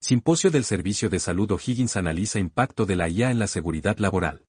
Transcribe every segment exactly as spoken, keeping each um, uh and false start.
Simposio del Servicio de Salud O'Higgins analiza impacto de la I A en la seguridad laboral.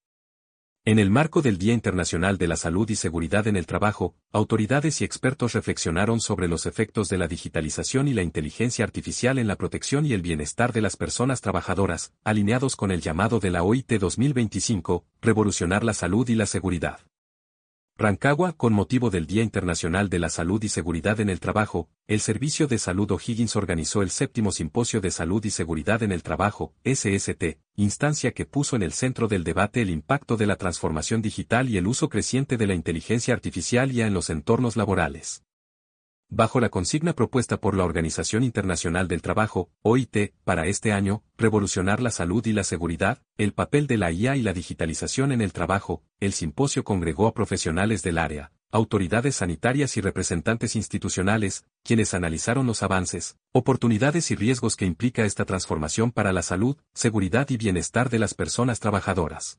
En el marco del Día Internacional de la Salud y Seguridad en el Trabajo, autoridades y expertos reflexionaron sobre los efectos de la digitalización y la inteligencia artificial en la protección y el bienestar de las personas trabajadoras, alineados con el llamado de la O I T dos mil veinticinco, revolucionar la salud y la seguridad. Rancagua, con motivo del Día Internacional de la Salud y Seguridad en el Trabajo, el Servicio de Salud O'Higgins organizó el séptimo Simposio de Salud y Seguridad en el Trabajo, S S T, instancia que puso en el centro del debate el impacto de la transformación digital y el uso creciente de la inteligencia artificial I A en los entornos laborales. Bajo la consigna propuesta por la Organización Internacional del Trabajo, O I T, para este año, revolucionar la salud y la seguridad, el papel de la I A y la digitalización en el trabajo, el simposio congregó a profesionales del área, autoridades sanitarias y representantes institucionales, quienes analizaron los avances, oportunidades y riesgos que implica esta transformación para la salud, seguridad y bienestar de las personas trabajadoras.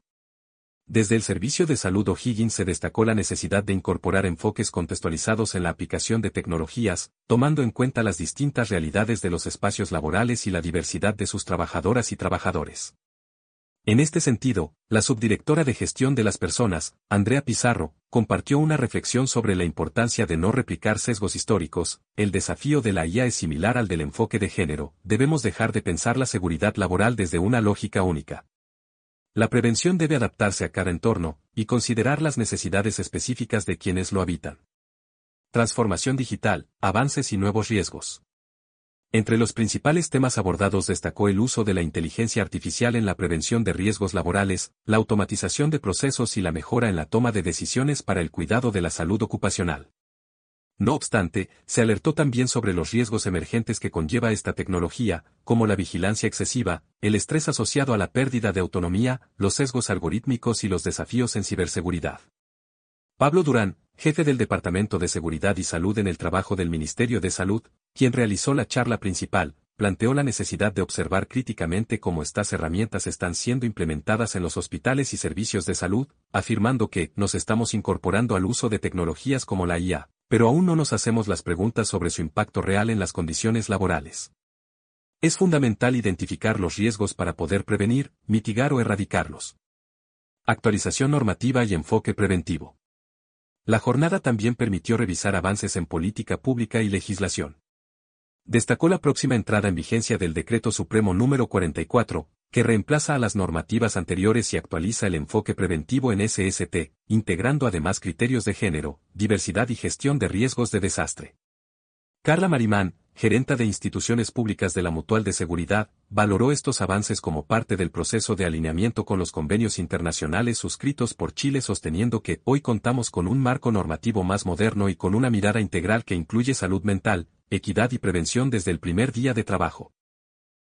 Desde el Servicio de Salud O'Higgins se destacó la necesidad de incorporar enfoques contextualizados en la aplicación de tecnologías, tomando en cuenta las distintas realidades de los espacios laborales y la diversidad de sus trabajadoras y trabajadores. En este sentido, la subdirectora de Gestión de las Personas, Andrea Pizarro, compartió una reflexión sobre la importancia de no replicar sesgos históricos. El desafío de la I A es similar al del enfoque de género, debemos dejar de pensar la seguridad laboral desde una lógica única. La prevención debe adaptarse a cada entorno, y considerar las necesidades específicas de quienes lo habitan. Transformación digital, avances y nuevos riesgos. Entre los principales temas abordados destacó el uso de la inteligencia artificial en la prevención de riesgos laborales, la automatización de procesos y la mejora en la toma de decisiones para el cuidado de la salud ocupacional. No obstante, se alertó también sobre los riesgos emergentes que conlleva esta tecnología, como la vigilancia excesiva, el estrés asociado a la pérdida de autonomía, los sesgos algorítmicos y los desafíos en ciberseguridad. Pablo Durán, jefe del Departamento de Seguridad y Salud en el Trabajo del Ministerio de Salud, quien realizó la charla principal, planteó la necesidad de observar críticamente cómo estas herramientas están siendo implementadas en los hospitales y servicios de salud, afirmando que nos estamos incorporando al uso de tecnologías como la I A, pero aún no nos hacemos las preguntas sobre su impacto real en las condiciones laborales. Es fundamental identificar los riesgos para poder prevenir, mitigar o erradicarlos. Actualización normativa y enfoque preventivo. La jornada también permitió revisar avances en política pública y legislación. Destacó la próxima entrada en vigencia del Decreto Supremo número cuarenta y cuatro, que reemplaza a las normativas anteriores y actualiza el enfoque preventivo en S S T, integrando además criterios de género, diversidad y gestión de riesgos de desastre. Carla Marimán, gerenta de instituciones públicas de la Mutual de Seguridad, valoró estos avances como parte del proceso de alineamiento con los convenios internacionales suscritos por Chile, sosteniendo que hoy contamos con un marco normativo más moderno y con una mirada integral que incluye salud mental, equidad y prevención desde el primer día de trabajo.